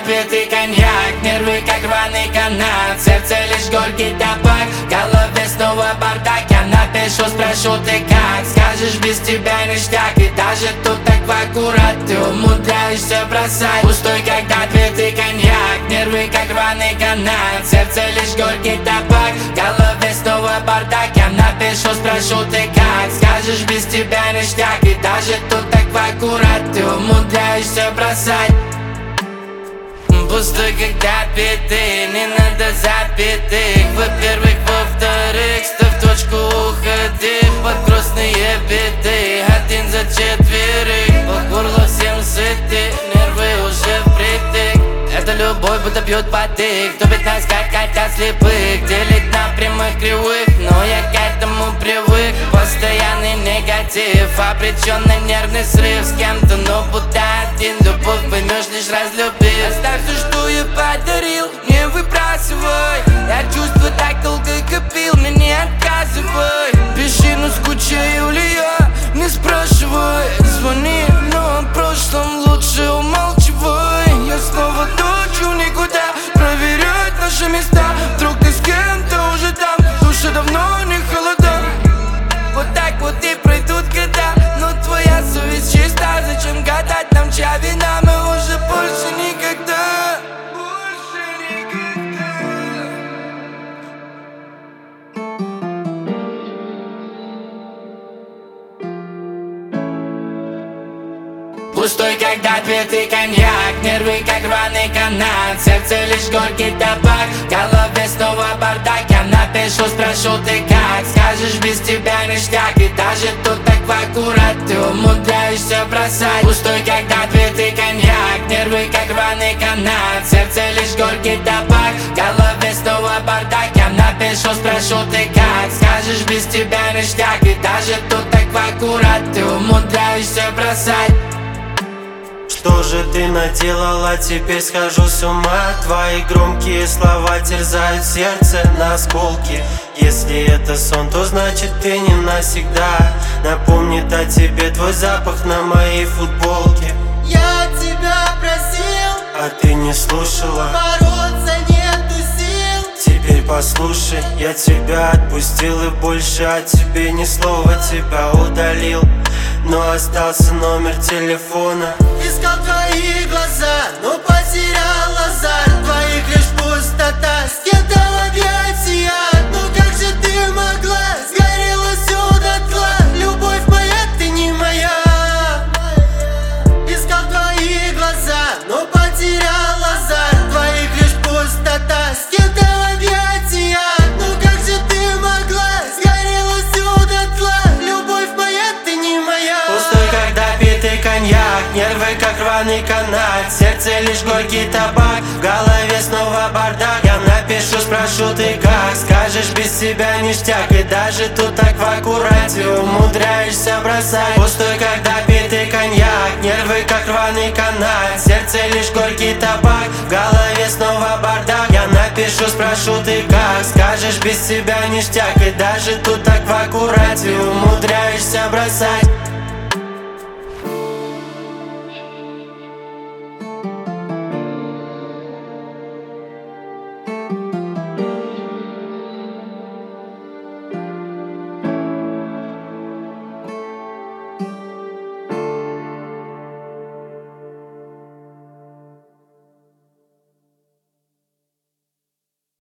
допитый коньяк, нервы как рваный канат, сердце лишь горький табак, в голове снова бардак. Я напишу, спрошу, ты как? Скажешь, без тебя ништяк. И даже тут так в аккурат ты умудряешься бросать. Пустой, как допитый коньяк, нервы как рваный канат, сердце лишь горький табак, в голове снова бардак. Я напишу, спрошу, ты как? Скажешь, без тебя ништяк. И даже тут так в аккурат ты умудряешься бросать. Пустой, как допитый, не надо запятых. Во-первых, во-вторых, ставь точку, уходи под грустные биты. Один за четверых, по горло всем сыты, нервы уже впритык. Это любовь, будто бьет потык, топит нас, как котят слепых, делит на прямых кривых, но я к этому привык. Постоянный негатив, обреченный нервный срыв с кем-то, но будто один. Любовь поймешь, лишь разлюбив. Оставь все, что я подарил, не выбрасывай. Я чувства так долго копил, мне не отказывай. Пиши, но скучаю ли я, не спрашивай. Звони, но о прошлом лучше умалчивай. Я снова ночью никуда проверять наши места. Вдруг ты с кем-то уже там, душа давно не холода. Вот так вот и пройдут года, но твоя совесть чиста. Зачем гадать нам, чья вина? Мы уже больше никогда. Пустой, как допитый коньяк, нервы как рваный канат, сердце лишь горький табак, в голове снова бардак. Я напишу, спрошу, ты как? Скажешь, без тебя ништяк. И даже тут так в аккурат ты умудряешься бросать. Пустой, как допитый коньяк, нервы как рваный канат, сердце лишь горький табак, в голове снова бардак. Я напишу, спрошу, ты как? Скажешь, без тебя ништяк. И даже тут так в аккурат ты умудряешься бросать. Что же ты наделала, теперь схожу с ума. Твои громкие слова терзают сердце на осколки. Если это сон, то значит ты не навсегда. Напомнит о тебе твой запах на моей футболке. Я тебя просил, а ты не слушала. бороться нету сил. Теперь послушай, я тебя отпустил и больше о тебе ни слова, тебя удалил. Но остался номер телефона. Искал твои глаза, но потерял азарт. Твоих лишь пустота, с кем-то в объятиях. Ну как же ты могла, сгорела всё дотла. Любовь моя, ты не моя. Искал твои глаза, но потерял азарт. Твоих лишь пустота, с кем-то в объятиях. Ну как же ты могла, сгорела всё дотла. Любовь моя, ты не моя. Пустой, как допитый коньяк, нервы как рваный канат, сердце лишь горький табак, в голове снова бардак. Я напишу, спрошу, ты как? Скажешь, без тебя ништяк. И даже тут так в аккурате умудряешься бросать. Пустой, как допитый коньяк, нервы как рваный канат, сердце лишь горький табак, в голове снова бардак. Я напишу, спрошу, ты как? Скажешь, без тебя ништяк. И даже тут так в аккурате умудряешься бросать.